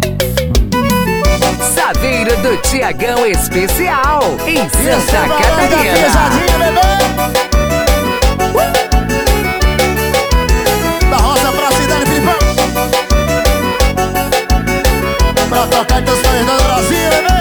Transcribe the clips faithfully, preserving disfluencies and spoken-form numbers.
Saveiro do Tiagão Especial, em Santa Catarina. Da roça pra cidade, Filipão. Pra tocar teus sonhos do Brasil, bebê.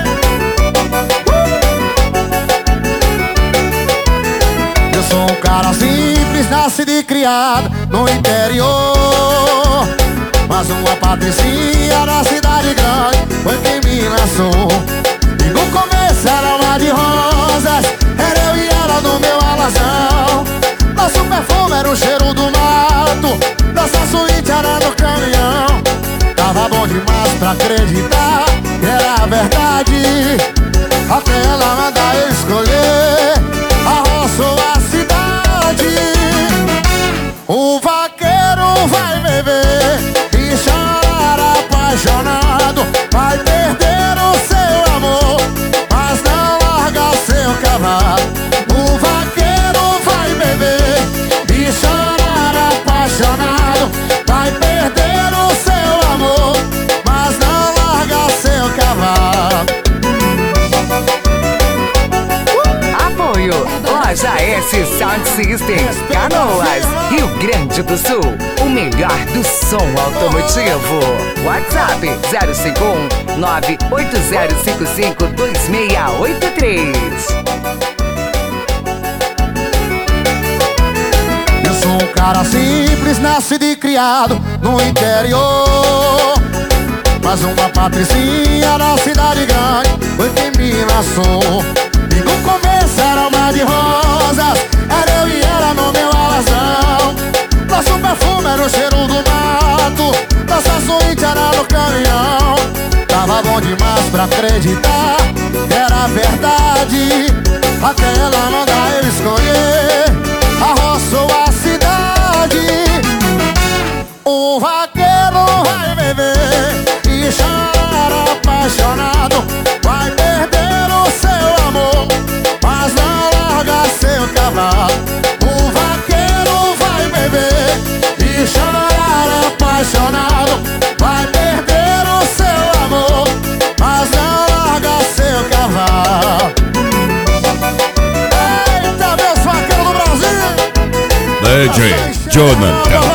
Eu sou um cara simples, nascido e criado no interior. Mas uma patricinha na cidade grande foi quem me lançou. E no começo era uma de rosas, era eu e ela no meu alazão. Nosso perfume era o cheiro do mato, nossa suíte era no caminhão. Tava bom demais pra acreditar que era verdade, até ela mandar eu escolher a roça ou a cidade. O vaqueiro vai beber e chorar apaixonado, vai perder o seu amor, mas não larga seu cavalo. O vaqueiro vai beber e chorar apaixonado, vai perder o seu amor, mas não larga seu cavalo. Apoio Loja S Sound System, Canoas, Rio Grande do Sul. O melhor do som automotivo. WhatsApp zero cinco um nove oito zero cinco cinco dois seis oito três. Eu sou um cara simples, nascido e criado no interior. Mas uma patricinha na cidade grande foi quem me lançou. E no começo era uma de rosas, era eu e ela no meu alazão. Nosso perfume era o cheiro do mato, nossa suíte era no caminhão. Tava bom demais pra acreditar que era verdade, até ela mandar eu escolher a roça ou a cidade. O vaqueiro vai beber e chorar apaixonado, vai perder o seu amor, mas não larga seu cavalo. O vaqueiro vai beber e chorar apaixonado, vai perder o seu amor, mas não larga seu cavalo. Eita, meus vaqueiros do Brasil! D J Jonathan.